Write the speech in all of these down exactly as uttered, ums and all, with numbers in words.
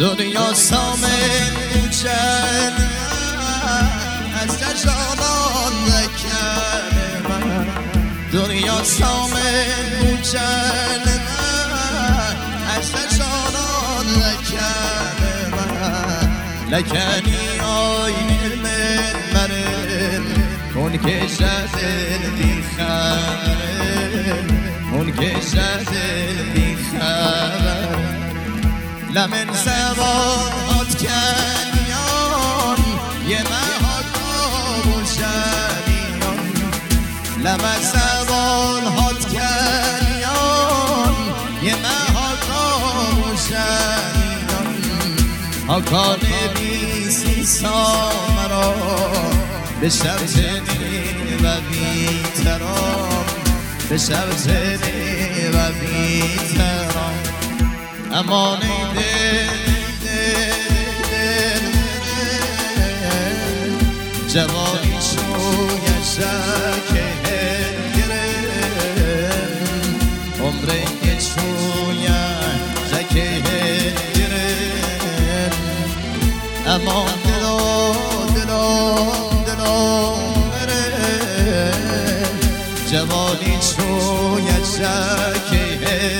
دنیا سامن بوچن از جشانان نکن من دنیا سامن بوچن از جشانان نکن من لکنی آینه من مرم اون که شدن بی خبر اون که شدن بی خبر لمن زبان هات کنیان یه محاکا و شنیان لمن زبان هات کنیان یه محاکا و شنیان حاکا نبیسی سامرا به شب زنی و بیترام به شب زنی و بیترام امان ای دل دل جوانی شوی شکه گرم عمره که شوی شکه گرم امان دلو دلو دلو جوانی شوی شکه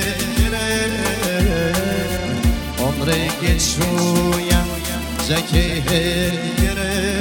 عمره geçuyan zeki yere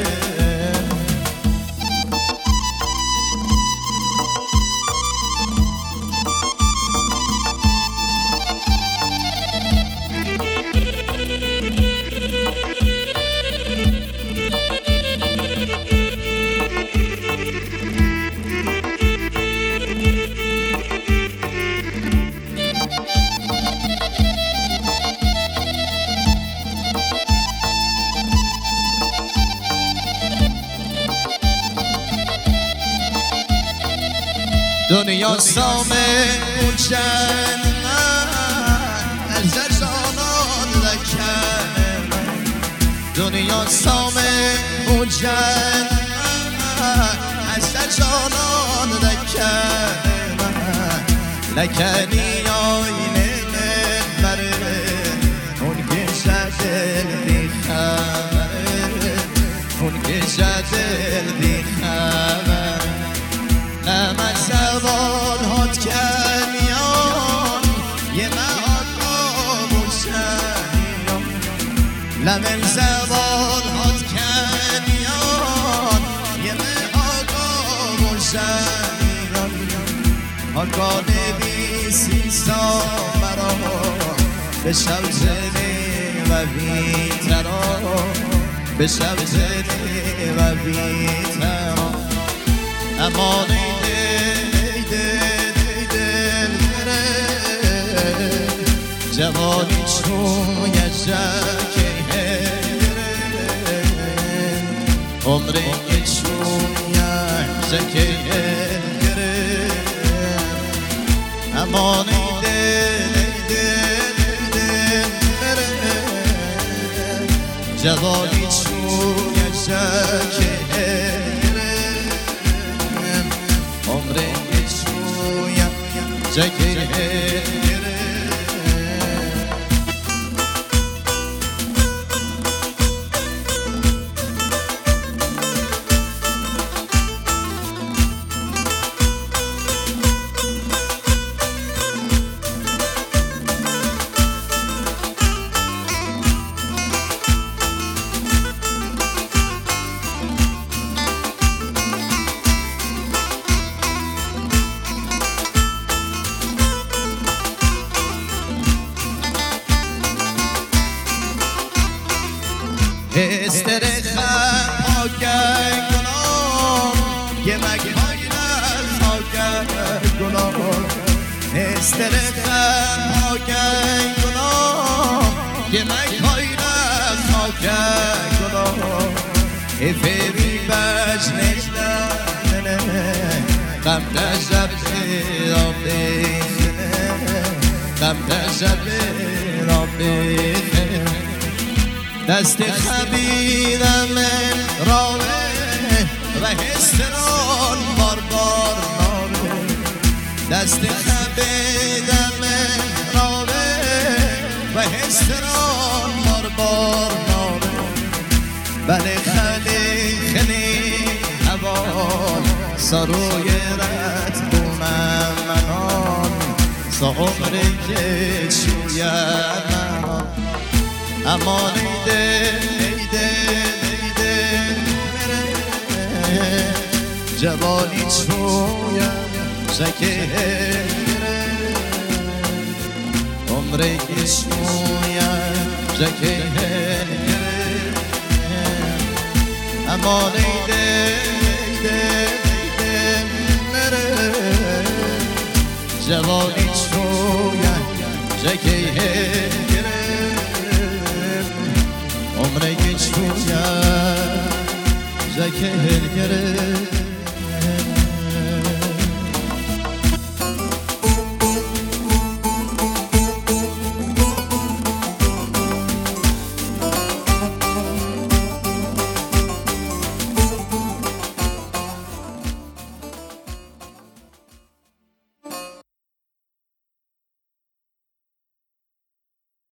دنیا سامن بوچن از جشانان نکن دنیا سامن بوچن از جشانان نکن لکنی آینه بره اون که شدل بی خبره اون که شدل بی خبره لمن زبان هات کنیان یه محاکا و شنیان لمن زبان هات کنیان یه محاکا و شنیان حاکا نبیسی سامرا به شب زنی و بیتران به شب زنی و بیتران امان ای دل ای دل ای دل جوانی چون یشکه عمره چون یشکه امان ای دل ای دل ای دل جوانی چون یشکه عمره geçuyan zeki استرخم آگه گنام یه مگهای از آگه گنام استرخم آگه گنام یه مگهای از آگه گنام افری بج نجدن غم تجب را بخنه غم تجب را بخنه دست خبیرم راوه و هستران بار بار ناره دست خبیرم راوه و هستران بار بار ناره بله خلی خلی هوا سروی رد بونم منان سا عمری که چوید منان اما نیده نیده نیده مره جوانی چوید شکه عمری که چوید شکه اما نیده نیده نیده مره جوانی چوید شکه عمری که چوید شکه گره